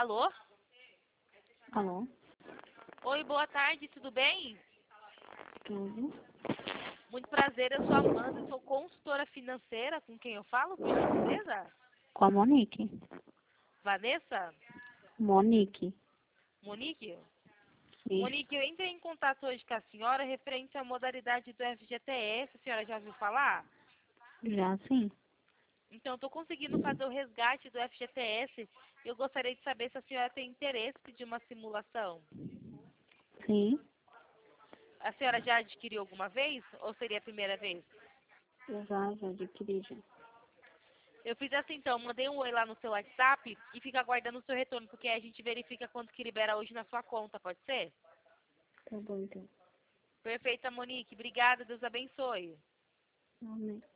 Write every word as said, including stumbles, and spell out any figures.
Alô? Alô? Oi, boa tarde, tudo bem? Tudo? Muito prazer, eu sou a Amanda, sou consultora financeira, com quem eu falo, por gentileza? Com a Monique. Vanessa? Monique. Monique? Isso. Monique, eu entrei em contato hoje com a senhora referente à modalidade do F G T S, a senhora já ouviu falar? Já sim. Então, estou conseguindo fazer o resgate do F G T S e eu gostaria de saber se a senhora tem interesse de uma simulação. Sim. A senhora já adquiriu alguma vez ou seria a primeira vez? Eu já, já adquiri já. Eu fiz assim então, mandei um oi lá no seu WhatsApp e fica aguardando o seu retorno, porque aí a gente verifica quanto que libera hoje na sua conta, pode ser? Tá bom então. Perfeita, Monique. Obrigada, Deus abençoe. Amém.